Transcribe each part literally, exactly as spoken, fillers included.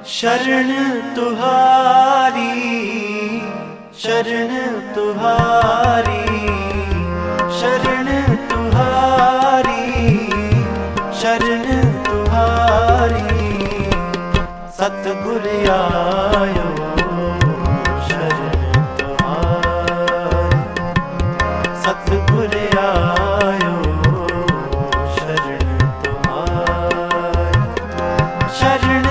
शरण तुहारी शरण तुहारी शरण तुहारी शरण तुहारी सतगुर आयो शरण तुहारी सतगुर आयो शरण तुहारी शरण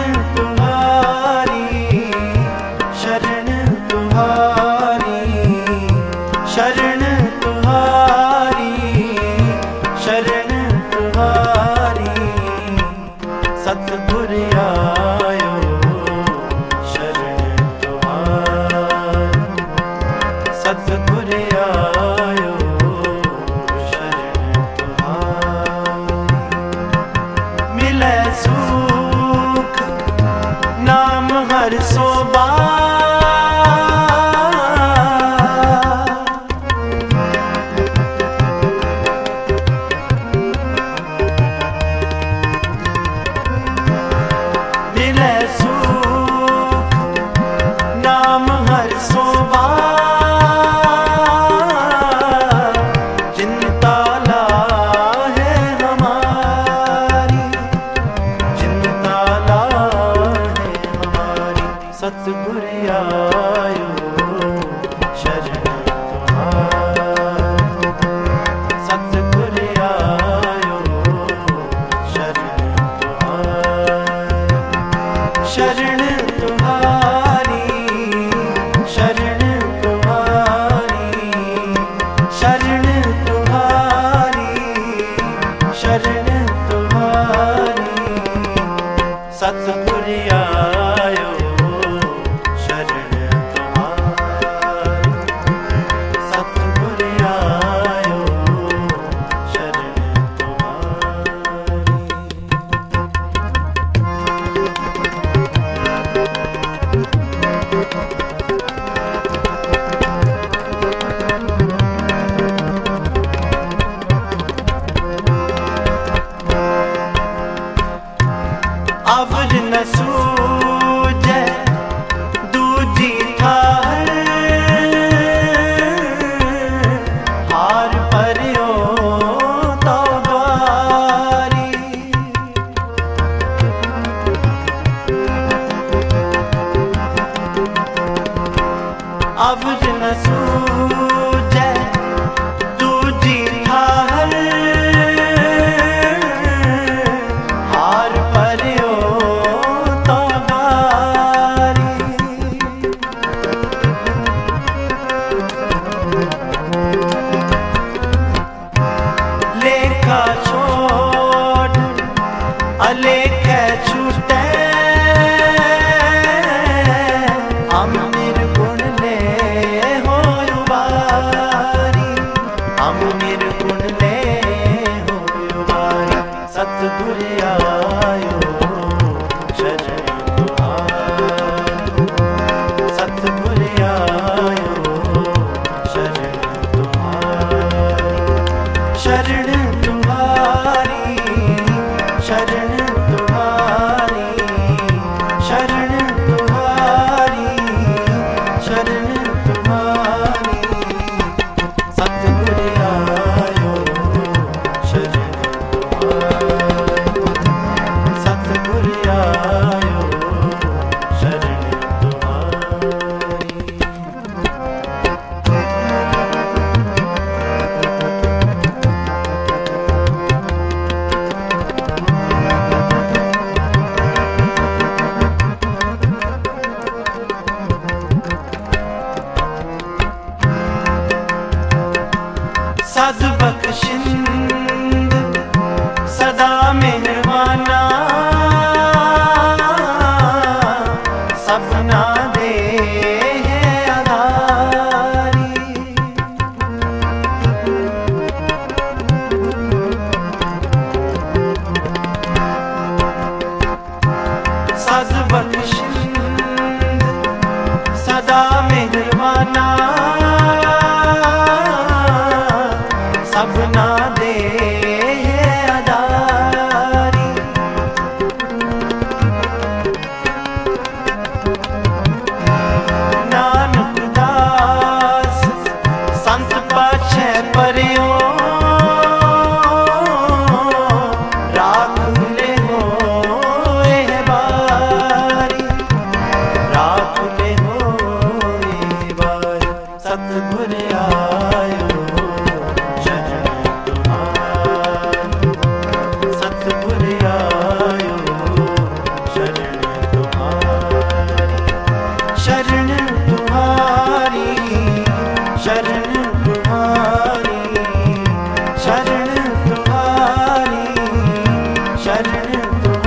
शरण तुहारी शरण तुहारी शरण तुहारी सतगुर आयो शरण तुहारी सतगुर आयो शरण तुहारी मिले सुख नाम हर सोबा सतगुर आयो शरण तुहारी सतगुर आयो शरण तुहारी शरण तुहारी शरण तुहारी शरण तुहारी शरण तुहारी सतगुर आयो अवर न सूझे दूजी ठार हार परियो तो द्वारी अवर न सूझे दूजी ठार हार परियो लेखा छोड़ अलेख छूटे हम निर्गुण ले हो युवारी हम निर्गुण ले हो युवारी सतगुर आयो शरण तुहारी सतगुर आयो शरण तुहारी शरण तुहारी शरण तुहारी शरण तुहारी शरण तुहारी सतगुर आयो शरण तुहारी सतगुर आयो शरण तुहारी सद बख्शिंद सदा मेहरबाना सबना दे है आधारी सद बख्शिंद सदा मेहरबाना सबना दे आधारी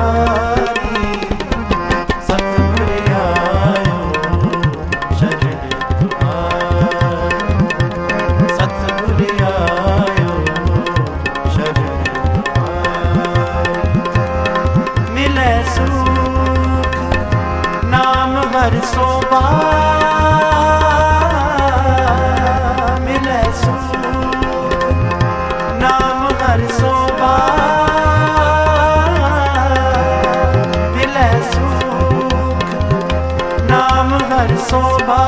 तुम्हारी, सतगुर आयो शरण तुम्हारी, सतगुर आयो शरण तुम्हारी। मिले सुख नाम हर सोबा, मिले सुख नाम हर सोबा, मिले सुख नाम हर सोबा।